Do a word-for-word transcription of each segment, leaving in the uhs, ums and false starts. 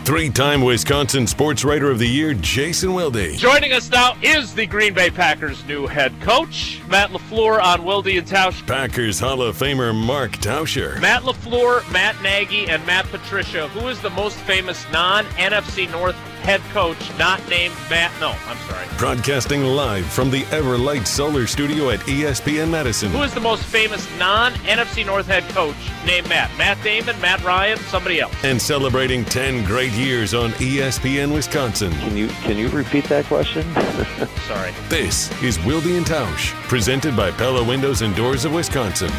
Three-time Wisconsin Sports Writer of the Year, Jason Wilde. Joining us now is the Green Bay Packers' new head coach, Matt LaFleur, on Wilde and Tausch. Packers Hall of Famer Mark Tauscher. Matt LaFleur, Matt Nagy, and Matt Patricia. Who is the most famous non-N F C North head coach not named Matt? No, I'm sorry. Broadcasting live from the Everlight Solar Studio at E S P N Madison. Who is the most famous non-N F C North head coach named Matt? Matt Damon, Matt Ryan, somebody else. And celebrating ten great years on E S P N Wisconsin. Can you can you repeat that question? Sorry. This is Wilde and Tausch, presented by Pella Windows and Doors of Wisconsin.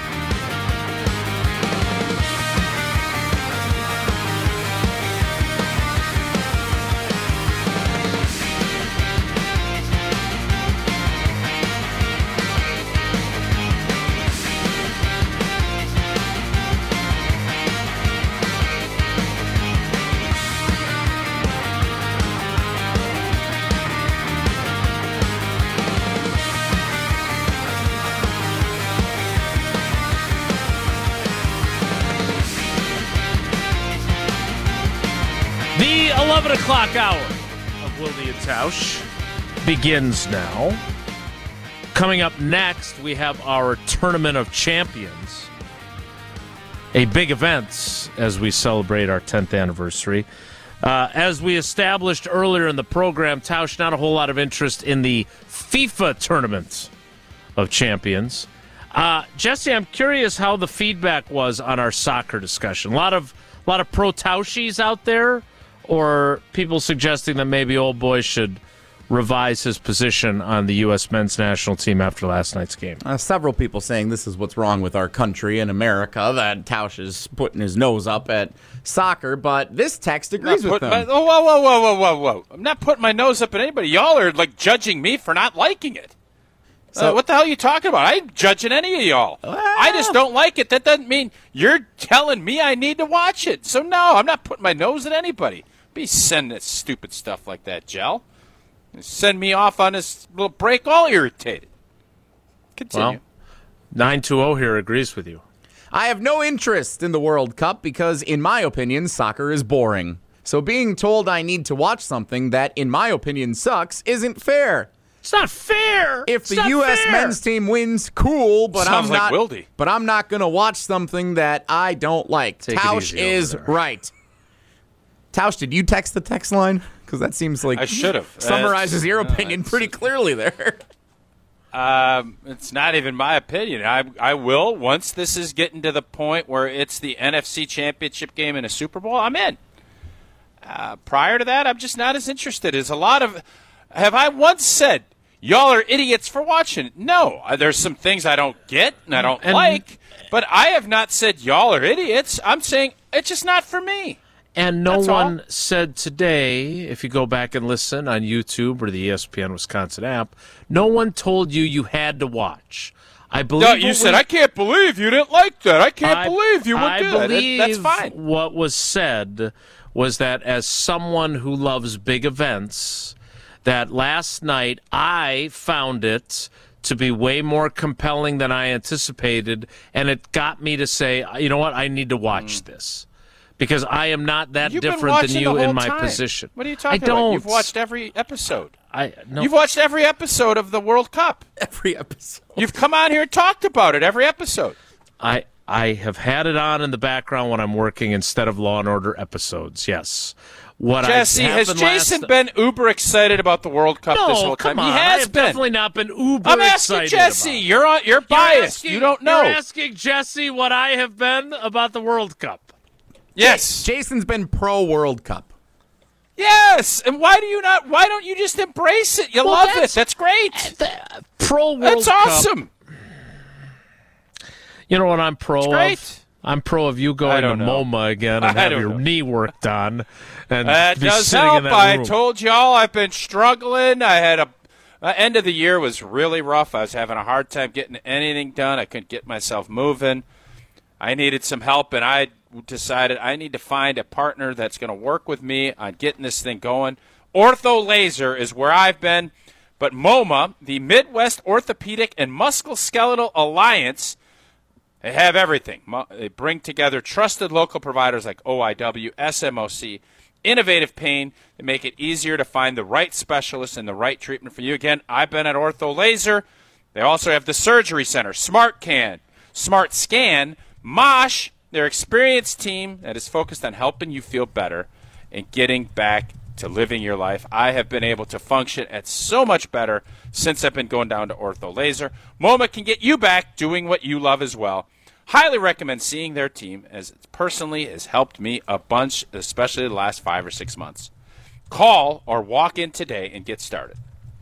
eleven o'clock hour of Wilde and Tausch begins now. Coming up next, we have our Tournament of Champions, a big event as we celebrate our tenth anniversary. Uh, as we established earlier in the program, Tausch, not a whole lot of interest in the FIFA Tournament of Champions. Uh, Jesse, I'm curious how the feedback was on our soccer discussion. A lot of, a lot of pro-Tauschis out there, or people suggesting that maybe old boy should revise his position on the U S men's national team after last night's game? Uh, several people saying this is what's wrong with our country and America, that Tausch is putting his nose up at soccer, but this text agrees with them. My, oh, whoa, whoa, whoa, whoa, whoa, whoa. I'm not putting my nose up at anybody. Y'all are, like, judging me for not liking it. So, uh, what the hell are you talking about? I ain't judging any of y'all. Well, I just don't like it. That doesn't mean you're telling me I need to watch it. So, no, I'm not putting my nose at anybody. Be sending stupid stuff like that, Jell. Send me off on this little break all irritated. Continue. Well, nine two zero here agrees with you. I have no interest in the World Cup because, in my opinion, soccer is boring. So being told I need to watch something that, in my opinion, sucks isn't fair. It's not fair. If it's the U S fair. men's team wins, cool, but Sounds I'm like not. Wilde. But I'm not going to watch something that I don't like. Take Tausch is right. Tausch, did you text the text line? Because that seems like I should have summarizes uh, your no, opinion pretty clearly there. Um, it's not even my opinion. I I will once this is getting to the point where it's the N F C Championship game in a Super Bowl. I'm in. Uh, prior to that, I'm just not as interested. There's a lot of. Have I once said y'all are idiots for watching it? No, there's some things I don't get and I don't and, like, but I have not said y'all are idiots. I'm saying it's just not for me. And no That's one all. said today, if you go back and listen on YouTube or the E S P N Wisconsin app, no one told you you had to watch. I believe No, you said, we, I can't believe you didn't like that. I can't I, believe you would I do that. believe That's fine. What was said was that as someone who loves big events, that last night I found it to be way more compelling than I anticipated, and it got me to say, you know what, I need to watch mm. this. Because I am not that You've different than you in my time. position. What are you talking I don't. about? You've watched every episode. I no. You've watched every episode of the World Cup. Every episode. You've come on here and talked about it every episode. I I have had it on in the background when I'm working instead of Law and Order episodes. Yes. What Jesse, has Jason last... been uber excited about the World Cup no, this whole time? Come on. He has I have been. definitely not been uber I'm asking excited Jesse. about it. You're on, you're biased. You're asking, you don't know. You're asking Jesse what I have been about the World Cup. Yes. Jason's been pro World Cup. Yes. And why do you not? Why don't you just embrace it? You well, love that's, it. That's great. The, pro World That's Cup. awesome. You know what I'm pro it's great. of? I'm pro of you going to know. MoMA again and I have don't your know. knee worked on. And That be does sitting help. in that I room. told y'all I've been struggling. I had a uh, end of the year was really rough. I was having a hard time getting anything done. I couldn't get myself moving. I needed some help, and I decided I need to find a partner that's going to work with me on getting this thing going. Ortho Laser is where I've been, but MoMA, the Midwest Orthopedic and Musculoskeletal Alliance, they have everything. They bring together trusted local providers like O I W, S M O C, innovative pain to make it easier to find the right specialist and the right treatment for you. Again, I've been at Ortho Laser. They also have the Surgery Center, SmartCan, Smart Scan, Mosh, their experienced team that is focused on helping you feel better and getting back to living your life. I have been able to function at so much better since I've been going down to Ortho Laser. MoMA can get you back doing what you love as well. Highly recommend seeing their team, as it personally has helped me a bunch, especially the last five or six months. Call or walk in today and get started.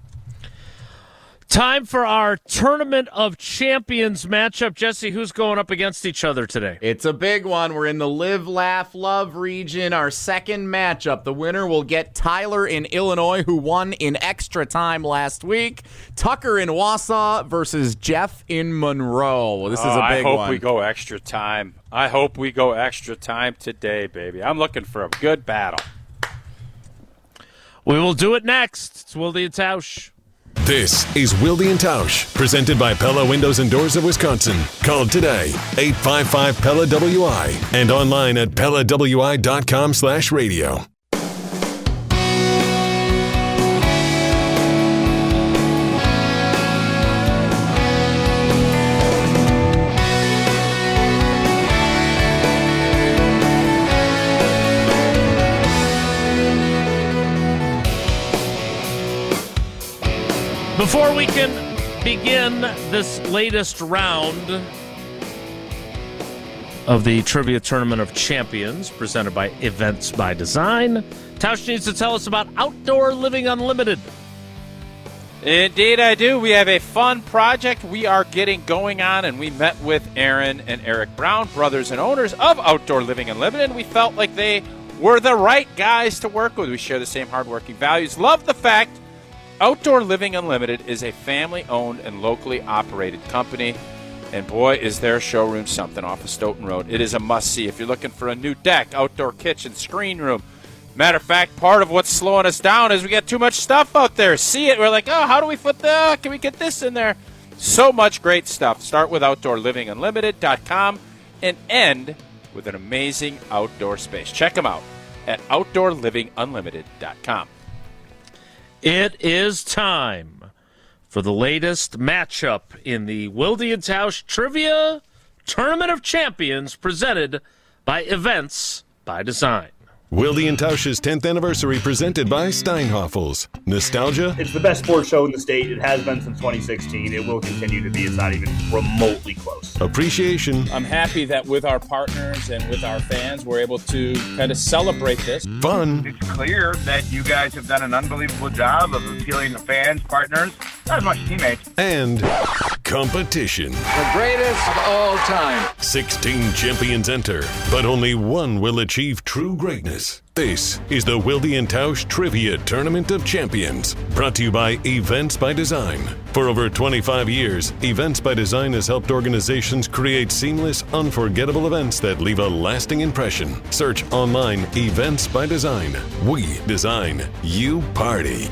Time for our Tournament of Champions matchup. Jesse, who's going up against each other today? It's a big one. We're in the Live, Laugh, Love region. Our second matchup. The winner will get Tyler in Illinois, who won in extra time last week. Tucker in Wausau versus Jeff in Monroe. This is oh, a big I hope one. we go extra time. I hope we go extra time today, baby. I'm looking for a good battle. We will do it next. It's Wilde and Tausch. This is Wilde and Tausch, presented by Pella Windows and Doors of Wisconsin. Call today, eight five five P E L L A W I, and online at Pella W I dot com slash radio. Before we can begin this latest round of the Trivia Tournament of Champions presented by Events by Design, Tausch needs to tell us about Outdoor Living Unlimited. Indeed I do. We have a fun project we are getting going on, and we met with Aaron and Eric Brown, brothers and owners of Outdoor Living Unlimited, and we felt like they were the right guys to work with. We share the same hardworking values. Love the fact Outdoor Living Unlimited is a family-owned and locally operated company, and boy, is their showroom something off of Stoughton Road. It is a must-see if you're looking for a new deck, outdoor kitchen, screen room. Matter of fact, part of what's slowing us down is we got too much stuff out there. See it, we're like, oh, how do we put the, can we get this in there? So much great stuff. Start with outdoor living unlimited dot com and end with an amazing outdoor space. Check them out at outdoor living unlimited dot com. It is time for the latest matchup in the Wilde and Tausch Trivia Tournament of Champions presented by Events by Design. Wilde and Tausch's tenth anniversary presented by Steinhoffels. Nostalgia It's the best sports show in the state. It has been since twenty sixteen. It will continue to be. It's not even remotely close. Appreciation, I'm happy that with our partners and with our fans, we're able to kind of celebrate this. fun, It's clear that you guys have done an unbelievable job of appealing to fans, partners, not as much teammates. and competition. The greatest of all time. sixteen champions enter, but only one will achieve true greatness. This is the Wilde and Tausch Trivia Tournament of Champions, brought to you by Events by Design. For over twenty-five years, Events by Design has helped organizations create seamless, unforgettable events that leave a lasting impression. Search online Events by Design. We design, you party.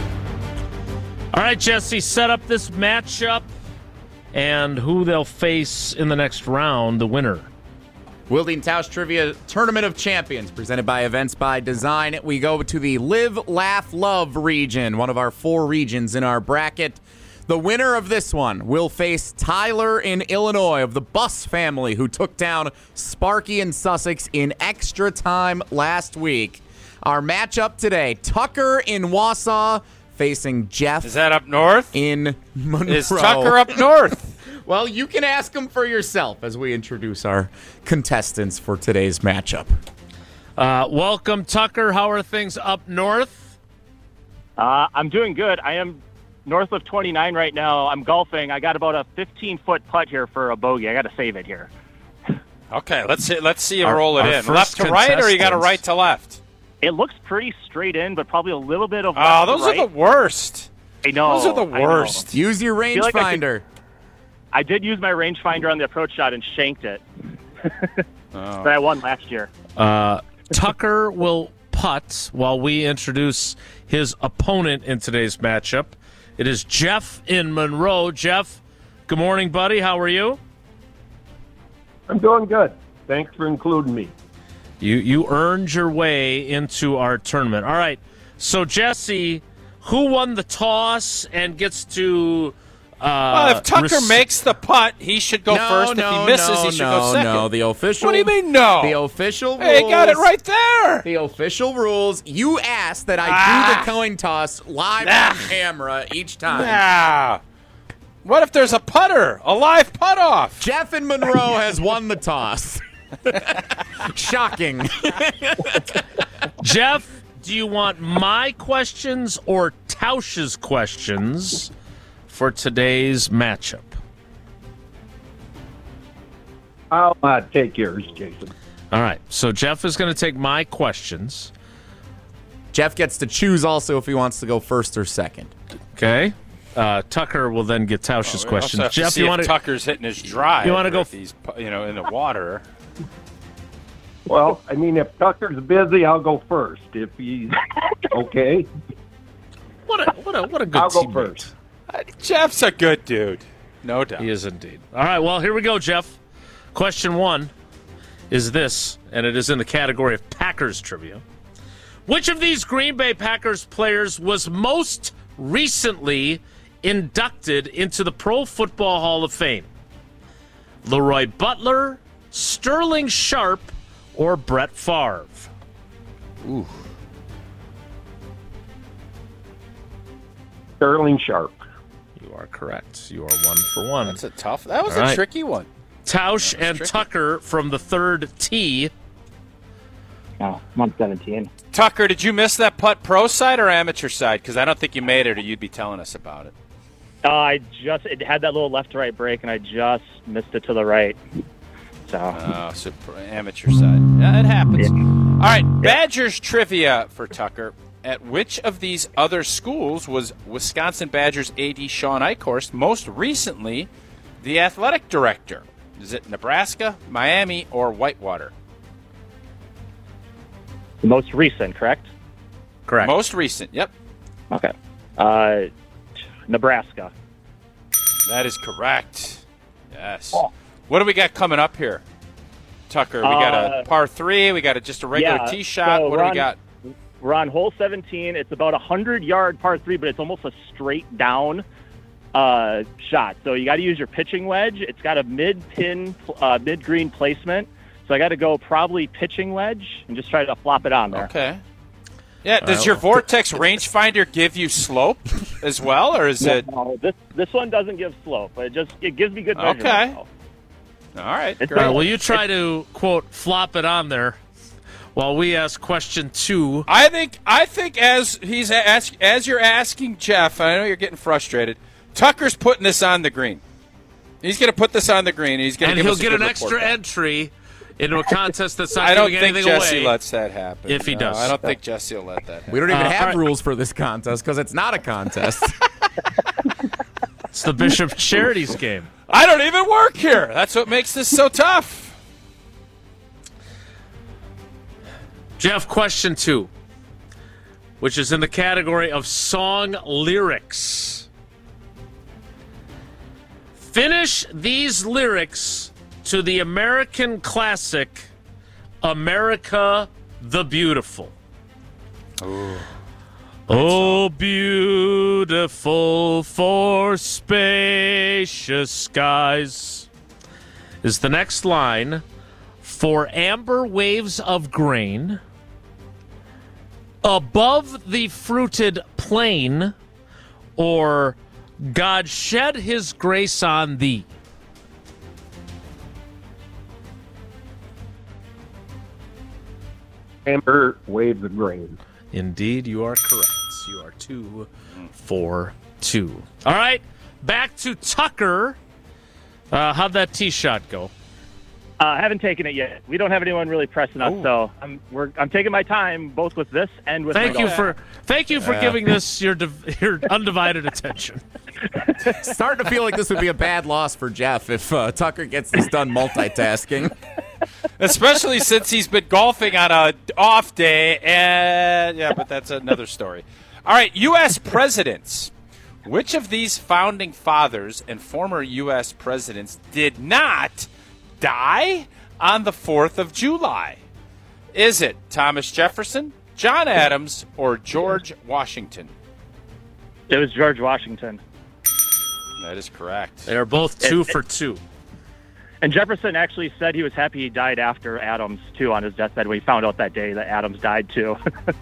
All right, Jesse, set up this matchup and who they'll face in the next round, the winner. Wilde and Tausch Trivia Tournament of Champions, presented by Events by Design. We go to the Live, Laugh, Love region, one of our four regions in our bracket. The winner of this one will face Tyler in Illinois of the Bus family, who took down Sparky in Sussex in extra time last week. Our matchup today, Tucker in Wausau facing Jeff Is that up north? in Monroe. Is Tucker up north? Well, you can ask him for yourself as we introduce our contestants for today's matchup. Uh, welcome, Tucker. How are things up north? Uh, I'm doing good. I am north of twenty-nine right now. I'm golfing. I got about a fifteen-foot putt here for a bogey. I got to save it here. Okay, let's see, let's see you Our- roll it our in. first Left to right, or you got a contestants. right to left? It looks pretty straight in, but probably a little bit of Oh, left to those right. are the worst. I know. Those are the I know. worst. Use your feel like I could- rangefinder. I did use my rangefinder on the approach shot and shanked it. Oh. But I won last year. Uh, Tucker will putt while we introduce his opponent in today's matchup. It is Jeff in Monroe. Jeff, good morning, buddy. How are you? I'm doing good. Thanks for including me. You you earned your way into our tournament. All right. So, Jesse, who won the toss and gets to... Uh, well, if Tucker res- makes the putt, he should go no, first. No, if he misses, no, he should no, go second. No, the official... What do you mean, no? The official rules... Hey, you got it right there. The official rules, you asked that I ah. do the coin toss live nah. on camera each time. Nah. What if there's a putter, a live putt-off? Jeff in Monroe has won the toss. Shocking. Jeff, do you want my questions or Tausch's questions for today's matchup? I'll uh, take yours, Jason. All right. So Jeff is going to take my questions. Jeff gets to choose also if he wants to go first or second. Okay. Uh, Tucker will then get Tausch's oh, questions. Jeff, Jeff, you want to? Tucker's hitting his drive. You want to go? If he's, you know, in the water. Well, I mean, if Tucker's busy, I'll go first. If he's okay. What a what a what a good I'll go teammate. first. Uh, Jeff's a good dude, no doubt. He is indeed. All right. Well, here we go, Jeff. Question one is this, and it is in the category of Packers trivia. Which of these Green Bay Packers players was most recently inducted into the Pro Football Hall of Fame? Leroy Butler, Sterling Sharp, or Brett Favre? Ooh. Sterling Sharp. You are correct. You are one for one. That's a tough. That was All a right. tricky one. Tausch and tricky. Tucker from the third tee. Oh, I'm on seventeen. Tucker, did you miss that putt pro side or amateur side? Because I don't think you made it, or you'd be telling us about it. Uh, I just it had that little left to right break, and I just missed it to the right. So, Oh, so pro- amateur side. Yeah, it happens. All right, Badgers trivia for Tucker. At which of these other schools was Wisconsin Badgers A D Sean Eichhorst most recently the athletic director? Is it Nebraska, Miami, or Whitewater? the most recent, correct? Correct. Most recent, yep. Okay. Uh, Nebraska. That is correct. Yes. Oh. What do we got coming up here, Tucker? We got a Uh, par three. We got a, just a regular yeah, tee shot. so what do we're we got? on- We're on hole seventeen. It's about a hundred-yard par three, but it's almost a straight down uh, shot. So you got to use your pitching wedge. It's got a mid-pin, uh, mid-green placement. So I got to go probably pitching wedge and just try to flop it on there. Okay. Yeah. Does Uh, your Vortex rangefinder give you slope as well, or is No, it? no, this this one doesn't give slope, but it just it gives me good measurement. Okay. though. All right. It's great. All right, will you try to, quote, flop it on there while we ask question two? I think I think as he's ask, as you're asking Jeff, I know you're getting frustrated. Tucker's putting this on the green. He's going to put this on the green. And he's going to And give he'll us a get good an report extra back. entry into a contest that's not I don't giving think anything Jesse away. lets that happen. If he No, does. I don't think Jesse will let that happen. We don't even Uh, have all right. rules for this contest because it's not a contest. It's the Bishop Charities game. I don't even work here. That's what makes this so tough. Jeff, question two, which is in the category of song lyrics. Finish these lyrics to the American classic America the Beautiful. Oh, beautiful for spacious skies is the next line. For amber waves of grain above the fruited plain, or God shed his grace on thee. Amber waves of grain. Indeed, you are correct. You are two for two. All right, back to Tucker. Uh, how'd that tee shot go? Uh, I haven't taken it yet. We don't have anyone really pressing us, Oh. so I'm we're I'm taking my time both with this and with. Thank my you golf. for thank you for Yeah. giving this your div- your undivided attention. Starting to feel like this would be a bad loss for Jeff if uh, Tucker gets this done multitasking. Especially since he's been golfing on a off day, and yeah, but that's another story. All right, U S presidents. Which of these founding fathers and former U S presidents did not die on the fourth of July? Is it Thomas Jefferson, John Adams, or George Washington? It was George Washington. That is correct. They are both two It- for two. And Jefferson actually said he was happy he died after Adams, too, on his deathbed when he found out that day that Adams died, too.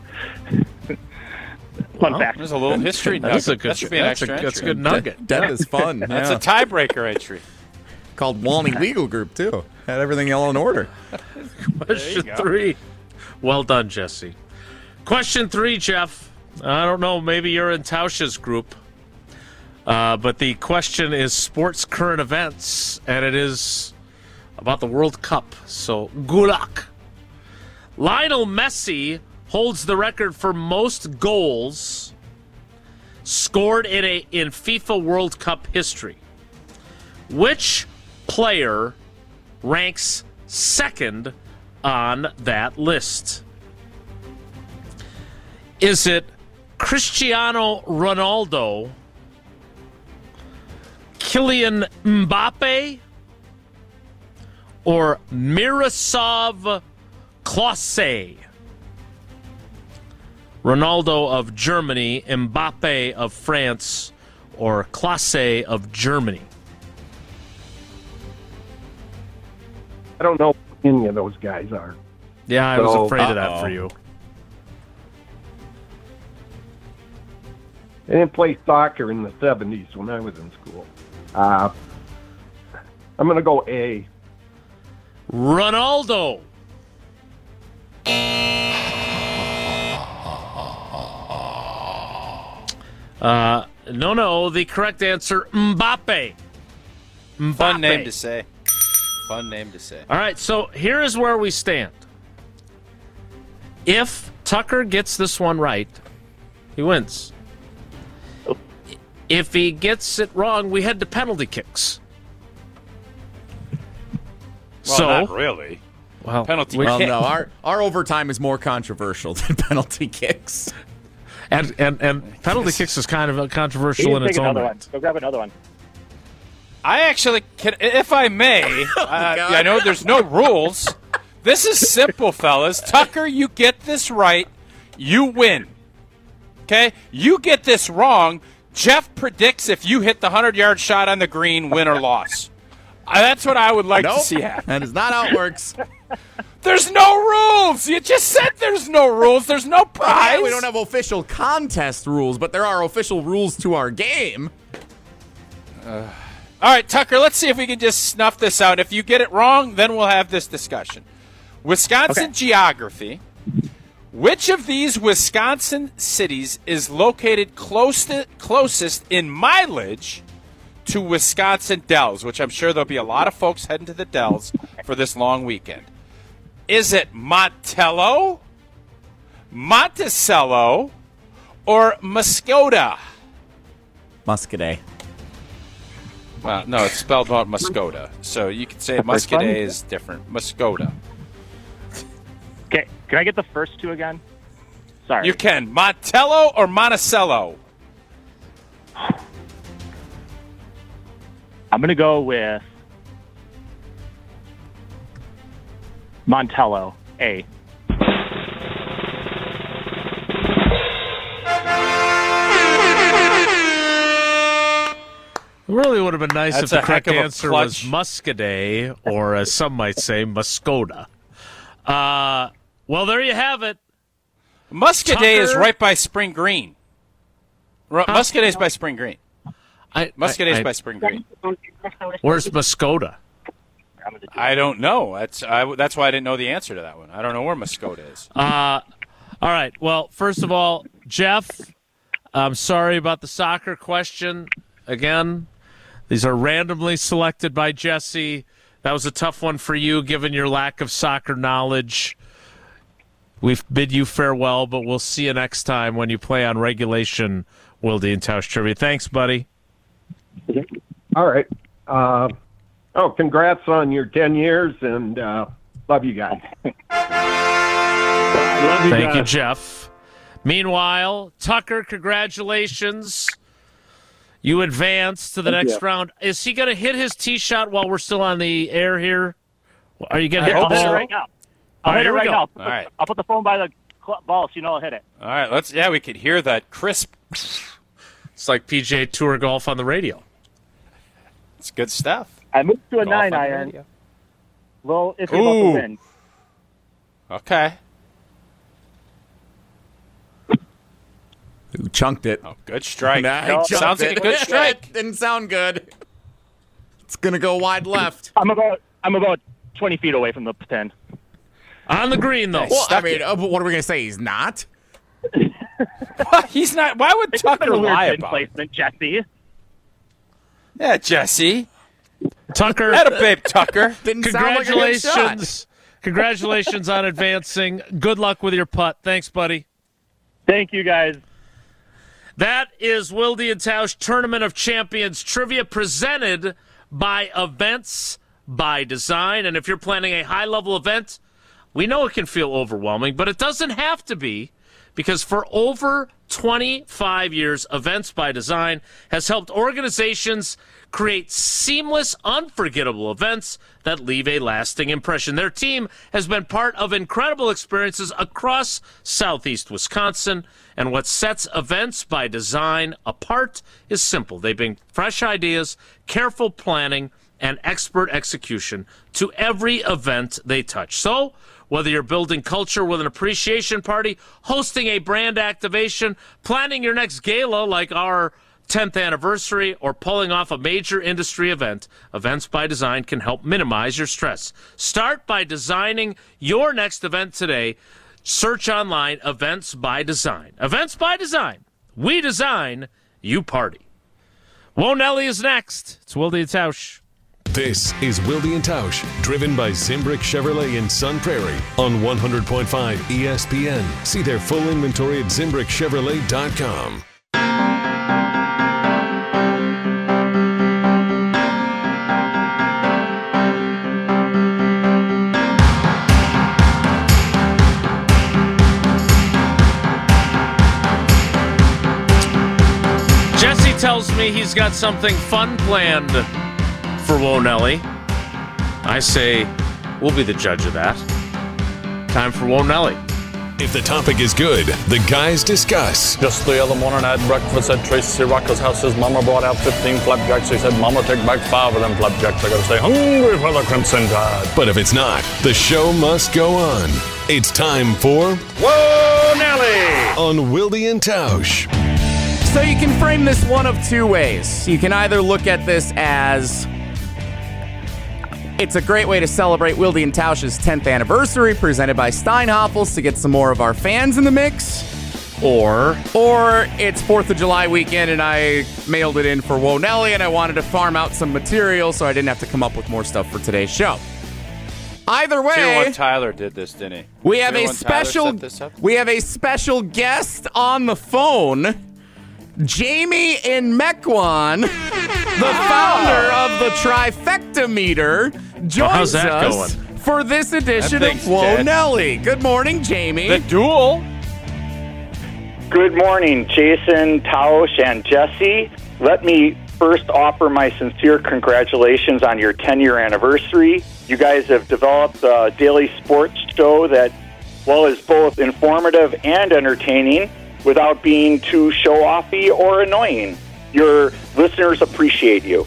Fun Well, fact. There's a little history nugget. That's a good, that should be an that's extra a, that's a entry. good nugget. That is fun. That's yeah. a tiebreaker entry. Called Walney Legal Group, too. Had everything all in order. Question go. three. Well done, Jesse. Question three, Jeff. I don't know. Maybe you're in Tausch's group. Uh, but the question is sports current events, and it is about the World Cup. So, good luck. Lionel Messi holds the record for most goals scored in a in FIFA World Cup history. Which player ranks second on that list? Is it Cristiano Ronaldo, Kylian Mbappe, or Miroslav Klose? Ronaldo of Germany, Mbappe of France, or Klose of Germany? I don't know who any of those guys are. Yeah, I was So, afraid of that uh-oh. for you. I didn't play soccer in the seventies when I was in school. Uh, I'm going to go A. Ronaldo. Uh, no, no. The correct answer, Mbappe. Mbappe. Fun name to say. Fun name to say. All right, so here is where we stand. If Tucker gets this one right, he wins. If he gets it wrong, we head to penalty kicks. Well, so, not really. well, Penalty we Well, can't- no, our, our overtime is more controversial than penalty kicks. and and and penalty kicks is kind of controversial in Take its own another right. one. Go grab another one. I actually can, if I may, uh, God. I know there's no rules. This is simple, fellas. Tucker, you get this right, you win. Okay? You get this wrong, Jeff predicts if you hit the hundred-yard shot on the green, win or loss. Uh, that's what I would like Nope, to see happen. that is not how it works. There's no rules. You just said there's no rules. There's no prize. Yeah, we don't have official contest rules, but there are official rules to our game. Uh, all right, Tucker, let's see if we can just snuff this out. If you get it wrong, then we'll have this discussion. Wisconsin Okay. geography. Which of these Wisconsin cities is located close to, closest in mileage to Wisconsin Dells, which I'm sure there'll be a lot of folks heading to the Dells for this long weekend? Is it Montello, Monticello, or Muskota? Muscadet. Well, no, it's spelled out Muskota. So you could say Muscadet is different. Muskota. Okay, can I get the first two again? Sorry. You can. Montello or Monticello? I'm going to go with Montello, A. It really would have been nice That's if a the correct heck of a answer was clutch. Muscadet, or as some might say, Muskota. Uh, well, there you have it. Muscadet is Tucker? right by Spring Green. Ru- Muscadet is by Spring Green. I, Muscadet I- is by Spring Green. Where's Muskota? I don't know. That's I, that's why I didn't know the answer to that one. I don't know where Muskota is. Uh, all right. Well, first of all, Jeff, I'm sorry about the soccer question. Again, these are randomly selected by Jesse. That was a tough one for you, given your lack of soccer knowledge. We've bid you farewell, but we'll see you next time when you play on regulation Wilde and Tausch Trivia. Thanks, buddy. All right. Uh, oh, congrats on your ten years, and uh, love you guys. love you Thank guys. you, Jeff. Meanwhile, Tucker, congratulations. You advance to the Thank next you. round. Is he going to hit his tee shot while we're still on the air here? Are you going to I hit the hope so. ball? Right now. I'll All right, hit it here we right go. now. All right. I'll put the phone by the cl- ball so you know I'll hit it. All right, let's. Yeah, we could hear that crisp. It's like P G A Tour golf on the radio. It's good stuff. I moved to a Golf nine on the iron. radio. Well, if you're Ooh. about to win. Okay. Who chunked it? Oh, good strike. Nah, he No. chunked Sounds like it. a good strike. Didn't sound good. It's gonna go wide left. I'm about I'm about twenty feet away from the pin. On the green, though. Well, I Stuck mean, it. uh, what are we gonna say? He's not. What? He's not. Why would It's been Tucker a weird lie pin about it? placement, Jesse. Yeah, Jesse. Tucker, That a babe, Tucker. Didn't sound like a good shot. congratulations. Congratulations on advancing. Good luck with your putt. Thanks, buddy. Thank you, guys. That is Wilde and Tausch Tournament of Champions trivia presented by Events by Design. And if you're planning a high-level event, we know it can feel overwhelming, but it doesn't have to be, because for over twenty-five years, Events by Design has helped organizations create seamless, unforgettable events that leave a lasting impression. Their team has been part of incredible experiences across Southeast Wisconsin, and what sets Events by Design apart is simple. They bring fresh ideas, careful planning, and expert execution to every event they touch. So, whether you're building culture with an appreciation party, hosting a brand activation, planning your next gala like our tenth anniversary, or pulling off a major industry event, Events by Design can help minimize your stress. Start by designing your next event today. Search online, Events by Design. Events by Design. We design, you party. Whoa, Nelly is next. It's Wilde and Tausch. This is Wilde and Tausch, driven by Zimbrick Chevrolet in Sun Prairie on one hundred point five E S P N. See their full inventory at zimbrick chevrolet dot com. Jesse tells me he's got something fun planned for Whoa Nelly. I say we'll be the judge of that. Time for Whoa Nelly. If the topic is good, the guys discuss. Just the other morning I had breakfast at Tracy Rocker's house. His mama brought out fifteen flapjacks. He said, Mama, take back five of them flapjacks. I gotta stay hungry for the Crimson Tide. But if it's not, the show must go on. It's time for Whoa, Nelly! On Wilde and Tausch. So you can frame this one of two ways. You can either look at this as it's a great way to celebrate Wilde and Tausch's tenth anniversary, presented by Steinhoffels, to get some more of our fans in the mix. Or, or it's fourth of July weekend and I mailed it in for Whoa Nelly and I wanted to farm out some material so I didn't have to come up with more stuff for today's show. Either way, Tier one Tyler did this, didn't he? we have Tier a one Tyler special set this up? we have a special guest on the phone. Jamie in Mequon, the founder of the Trifecta Meter, joins Oh, how's that us going? for this edition That of thing's Whoa dead. Nelly. Good morning, Jamie. The duel? Good morning, Jason, Tausch, and Jesse. Let me first offer my sincere congratulations on your ten-year anniversary. You guys have developed a daily sports show that, well, is both informative and entertaining without being too show-offy or annoying. Your listeners appreciate you.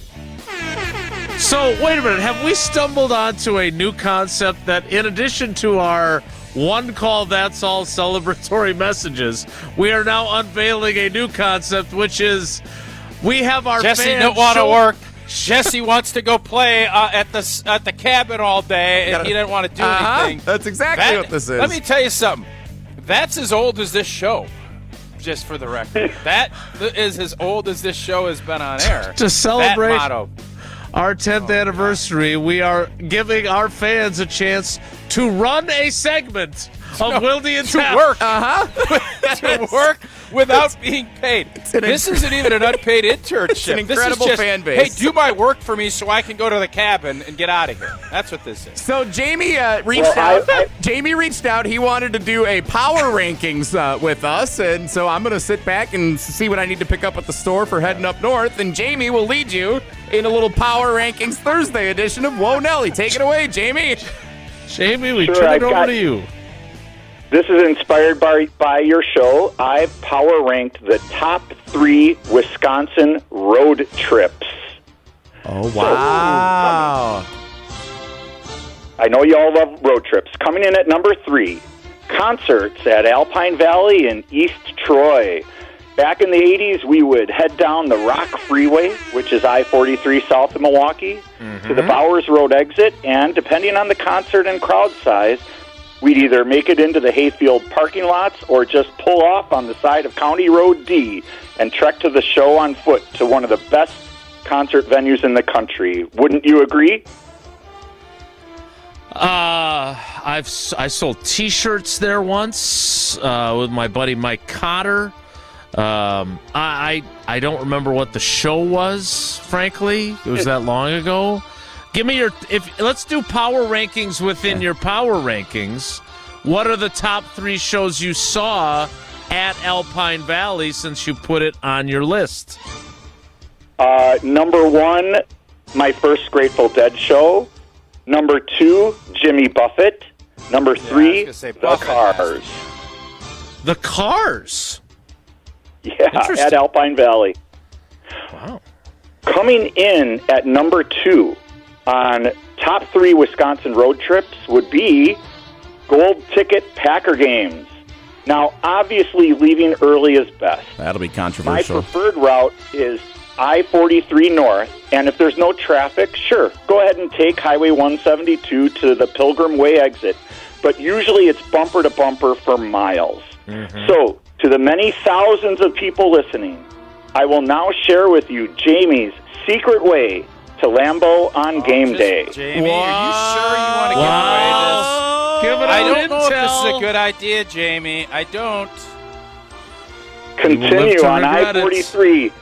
so wait a minute. Have we stumbled onto a new concept that, in addition to our one call that's all celebratory messages, we are now unveiling a new concept, which is we have our Jesse fans don't want to show- work. Jesse wants to go play uh, at the at the cabin all day, and he didn't want to do Uh-huh. anything. That's exactly That- what this is. Let me tell you something. That's as old as this show. Just for the record, that is as old as this show has been on air. To celebrate that motto. our tenth anniversary, we are giving our fans a chance to run a segment of No, Wilde and to Tausch. work. Uh-huh. to work without being paid. This isn't even an unpaid internship. It's an incredible this is just, fan base. Hey, do my work for me so I can go to the cabin and get out of here. That's what this is. So Jamie uh, reached Well, I- out. I- Jamie reached out. He wanted to do a power rankings uh, with us, and so I'm going to sit back and see what I need to pick up at the store for heading up north. And Jamie will lead you in a little power rankings Thursday edition of Whoa Nelly. Take it away, Jamie. Jamie, we Sure, turn it I've over got- to you. This is inspired by, by your show. I've power ranked the top three Wisconsin road trips. Oh, wow. I know you all love road trips. Coming in at number three, concerts at Alpine Valley in East Troy. Back in the eighties, we would head down the Rock Freeway, which is I forty-three south of Milwaukee, Mm-hmm. to the Bowers Road exit, and depending on the concert and crowd size, we'd either make it into the Hayfield parking lots or just pull off on the side of County Road D and trek to the show on foot to one of the best concert venues in the country. Wouldn't you agree? Uh, I've I sold T-shirts there once uh, with my buddy Mike Cotter. Um, I, I I don't remember what the show was. Frankly, it was that long ago. Give me your if let's do power rankings within your power rankings. What are the top three shows you saw at Alpine Valley since you put it on your list? Uh, number one, my first Grateful Dead show. Number two, Jimmy Buffett. Number three, gonna say The Buffett Cars. The Cars. Yeah, Interesting. at Alpine Valley. Wow. Coming in at number two on top three Wisconsin road trips would be Gold Ticket Packer games. Now, obviously, leaving early is best. That'll be My controversial. preferred route is I forty-three north, and if there's no traffic, sure, go ahead and take Highway one seventy-two to the Pilgrim Way exit. But usually it's bumper to bumper for miles. Mm-hmm. So, to the many thousands of people listening, I will now share with you Jamie's secret way to Lambeau on Oh, game just- day. Jamie, are you sure you want to Wow. give away this? Give it I out don't know if this is intel. a good idea, Jamie. I don't. You will live Continue to on regret I it. forty-three,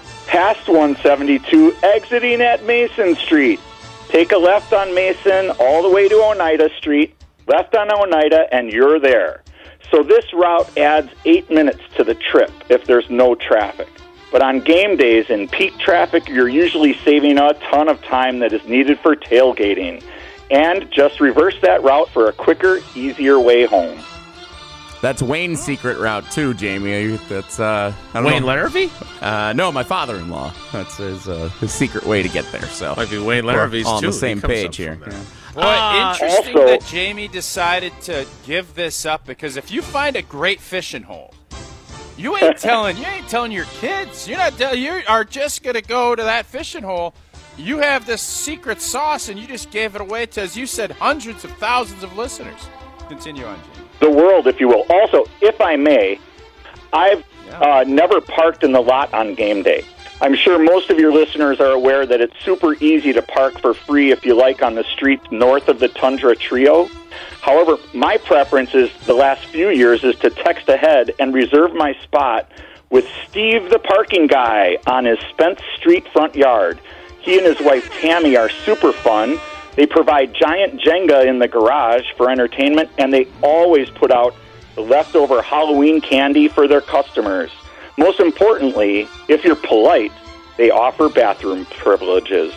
past one seventy-two, exiting at Mason Street. Take a left on Mason all the way to Oneida Street, left on Oneida, and you're there. So this route adds eight minutes to the trip if there's no traffic. But on game days in peak traffic, you're usually saving a ton of time that is needed for tailgating. And just reverse that route for a quicker, easier way home. That's Wayne's secret route too, Jamie. That's uh, I don't Wayne know. Larrabee? Uh, no, my father-in-law. That's his uh, his secret way to get there. So Might be Wayne we're Larrabee's all on too. the He same comes page up here. from there. Boy, Uh, interesting also- that Jamie decided to give this up because if you find a great fishing hole, you ain't telling you ain't telling your kids. You're not tell, you are just gonna go to that fishing hole. You have this secret sauce, and you just gave it away to, as you said, hundreds of thousands of listeners. Continue on, Jamie. The world, if you will. Also, if I may, I've uh, never parked in the lot on game day. I'm sure most of your listeners are aware that it's super easy to park for free if you like on the streets north of the Tundra Trio. However, my preference is the last few years is to text ahead and reserve my spot with Steve the parking guy on his Spence Street front yard. He and his wife Tammy are super fun. They provide giant Jenga in the garage for entertainment, and they always put out the leftover Halloween candy for their customers. Most importantly, if you're polite, they offer bathroom privileges.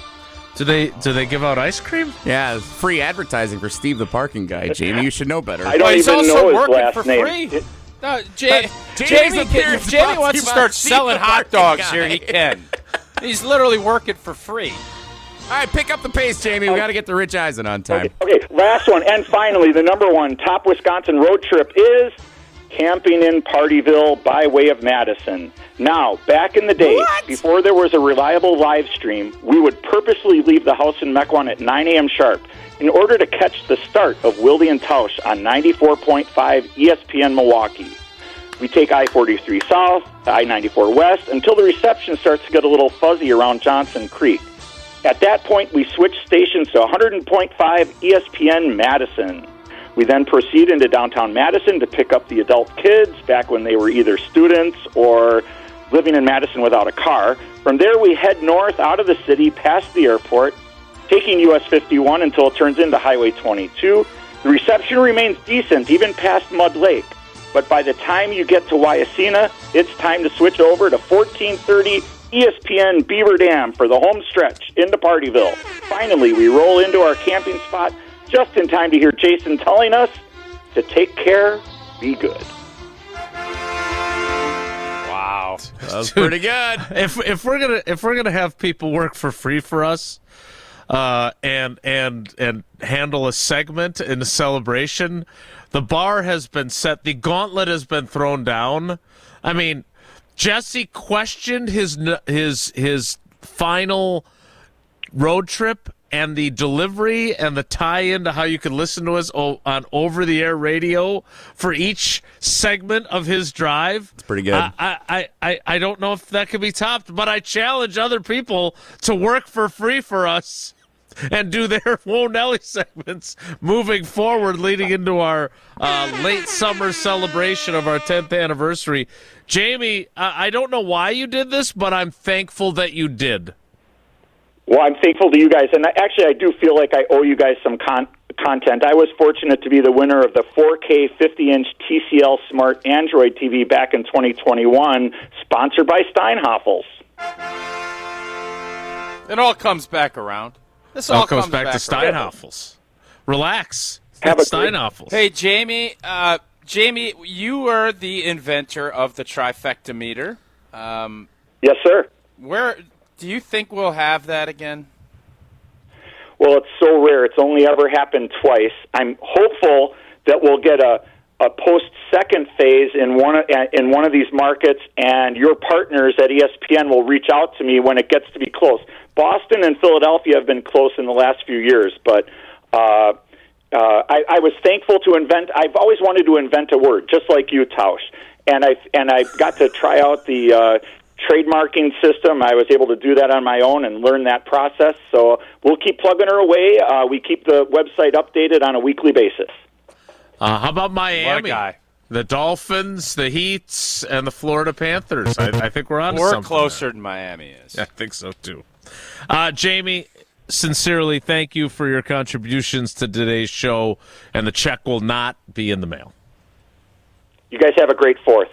Do they do they give out ice cream? Yeah, it's free advertising for Steve the parking guy. Jamie, you should know better. I don't Well, he's even also know his working last for name. free. It- No, Jay, Jamie's Jamie, can, appearance if Jamie brought wants to to you by start Steve selling the hot parking dogs guy. here, he can. He's literally working for free. All right, pick up the pace, Jamie. We got to get to Rich Eisen on time. Okay, okay, last one. And finally, the number one top Wisconsin road trip is camping in Partyville by way of Madison. Now, back in the day, before there was a reliable live stream, we would purposely leave the house in Mequon at nine a.m. sharp in order to catch the start of Wilde and Tausch on ninety-four point five E S P N Milwaukee. We take I forty-three south, I ninety-four west, until the reception starts to get a little fuzzy around Johnson Creek. At that point, we switch stations to one hundred point five E S P N Madison. We then proceed into downtown Madison to pick up the adult kids back when they were either students or living in Madison without a car. From there, we head north out of the city past the airport, taking U S fifty-one until it turns into Highway twenty-two. The reception remains decent, even past Mud Lake. But by the time you get to Wyacina, it's time to switch over to fourteen thirty E S P N Beaver Dam for the home stretch into Partyville. Finally, we roll into our camping spot just in time to hear Jason telling us to take care, be good. Wow, that was pretty good. If if we're gonna if we're gonna have people work for free for us, uh, and and and handle a segment in a celebration, the bar has been set. The gauntlet has been thrown down. I mean, Jesse questioned his his his final road trip and the delivery and the tie-in to how you can listen to us o- on over-the-air radio for each segment of his drive. It's pretty good. I, I, I, I don't know if that can be topped, but I challenge other people to work for free for us and do their Whoa Nelly segments moving forward, leading into our uh, late summer celebration of our tenth anniversary. Jamie, I, I don't know why you did this, but I'm thankful that you did. Well, I'm thankful to you guys, and I, actually I do feel like I owe you guys some con- content. I was fortunate to be the winner of the four K fifty-inch T C L Smart Android T V back in twenty twenty-one, sponsored by Steinhoffels. It all comes back around. This all, all comes comes back, back to Steinhoffels. Relax. Have a Steinhoffels. Hey, Jamie. Uh, Jamie, you were the inventor of the trifecta meter. Um, yes, sir. Where do you think we'll have that again? Well, it's so rare. It's only ever happened twice. I'm hopeful that we'll get a, a post-second phase in one of, in one of these markets, and your partners at E S P N will reach out to me when it gets to be close. Boston and Philadelphia have been close in the last few years, but uh, uh, I, I was thankful to invent. I've always wanted to invent a word, just like you, Tausch, and I and I got to try out the uh, trademarking system. I was able to do that on my own and learn that process. So we'll keep plugging her away. Uh, we keep the website updated on a weekly basis. Uh, how about Miami? What a guy. The Dolphins, the Heats, and the Florida Panthers. I, I think we're on to We're something closer there. than Miami is. I think so, too. Uh, Jamie, sincerely, thank you for your contributions to today's show, and the check will not be in the mail. You guys have a great fourth.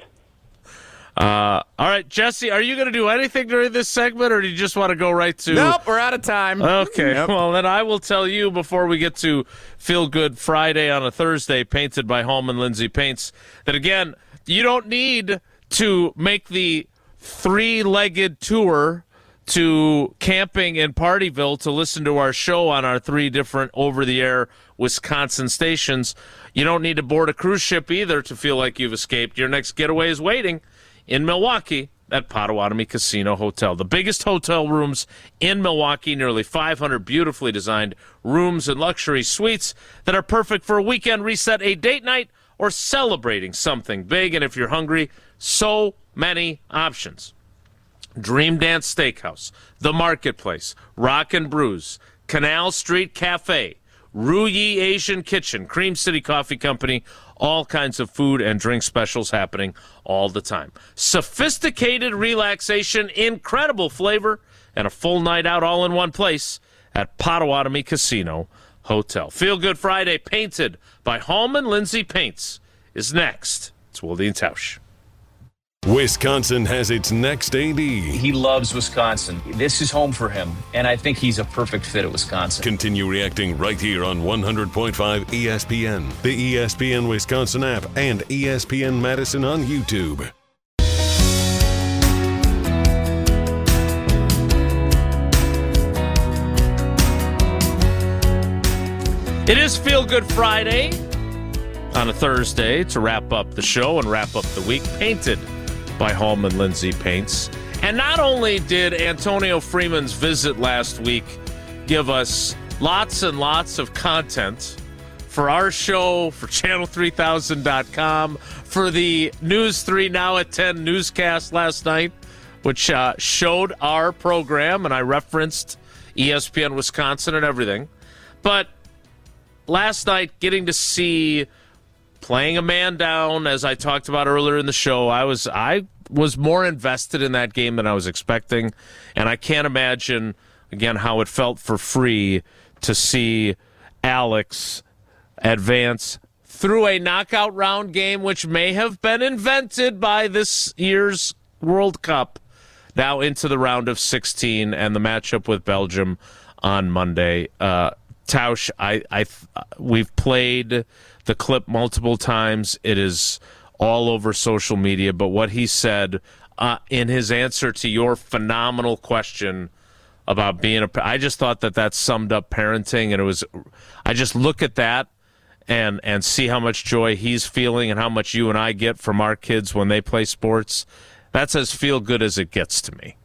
Uh, all right, Jesse, are you going to do anything during this segment, or do you just want to go right to... Nope, we're out of time. Okay, Yep. Well, then I will tell you before we get to Feel Good Friday on a Thursday, painted by Hallman Lindsay Paints, that, again, you don't need to make the three-legged tour to camping in Partyville to listen to our show on our three different over-the-air Wisconsin stations. You don't need to board a cruise ship either to feel like you've escaped. Your next getaway is waiting in Milwaukee at Potawatomi Casino Hotel. The biggest hotel rooms in Milwaukee, nearly five hundred beautifully designed rooms and luxury suites that are perfect for a weekend reset, a date night, or celebrating something big. And if you're hungry, so many options. Dream Dance Steakhouse, The Marketplace, Rock and Brews, Canal Street Cafe, Ruyi Asian Kitchen, Cream City Coffee Company, all kinds of food and drink specials happening all the time. Sophisticated relaxation, incredible flavor, and a full night out all in one place at Potawatomi Casino Hotel. Feel Good Friday, painted by Hallman Lindsay Paints, is next. It's Wilde and Tausch. Wisconsin has its next A D. He loves Wisconsin. This is home for him, and I think he's a perfect fit at Wisconsin. Continue reacting right here on one hundred point five E S P N, the E S P N Wisconsin app, and E S P N Madison on YouTube. It is Feel Good Friday on a Thursday to wrap up the show and wrap up the week, painted by Hallman Lindsay Paints. And not only did Antonio Freeman's visit last week give us lots and lots of content for our show, for channel three thousand dot com, for the News three Now at ten newscast last night, which uh, showed our program, and I referenced E S P N Wisconsin and everything. But last night, getting to see playing a man down, as I talked about earlier in the show, I was I was more invested in that game than I was expecting, and I can't imagine, again, how it felt for free to see Alex advance through a knockout round game, which may have been invented by this year's World Cup, now into the round of sixteen and the matchup with Belgium on Monday. Uh, Tausch, I, I, we've played the clip multiple times. It is all over social media. But what he said uh, in his answer to your phenomenal question about being a, I just thought that that summed up parenting, and it was, I just look at that and and see how much joy he's feeling and how much you and I get from our kids when they play sports. That's as feel good as it gets to me.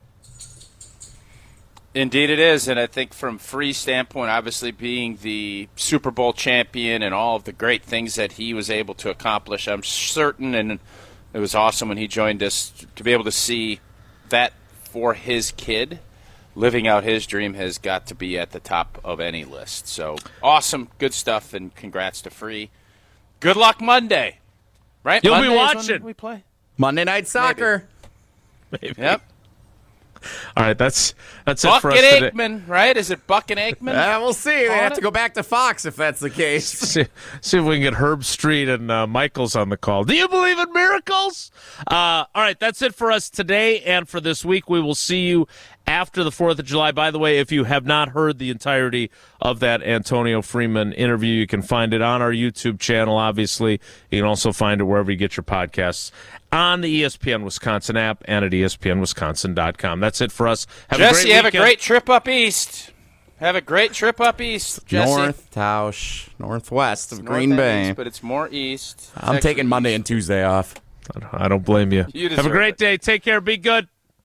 Indeed it is, and I think from Free's standpoint, obviously being the Super Bowl champion and all of the great things that he was able to accomplish, I'm certain, and it was awesome when he joined us, to be able to see that for his kid, living out his dream has got to be at the top of any list. So awesome, good stuff, and congrats to Free. Good luck Monday, right? You'll Monday be watching. We play Monday Night Soccer. Maybe. Maybe. Yep. All right, that's that's Buck it for us and today. Aikman, right? Is it Buck and Aikman? Uh, we'll see. They have it? to go back to Fox if that's the case. see, see if we can get Herb Street and uh, Michaels on the call. Do you believe in miracles? Uh, all right, that's it for us today and for this week. We will see you after the fourth of July. By the way, if you have not heard the entirety of that Antonio Freeman interview, you can find it on our YouTube channel, obviously. You can also find it wherever you get your podcasts, on the E S P N Wisconsin app and at E S P N Wisconsin dot com. That's it for us. Have Jesse, a great have weekend. a great trip up east. Have a great trip up east, Jesse. North, Tausch, northwest of It's Green north Bay. East, but it's more east. It's I'm taking actually Monday east. and Tuesday off. I don't blame you. You Have a deserve great it. day. Take care. Be good.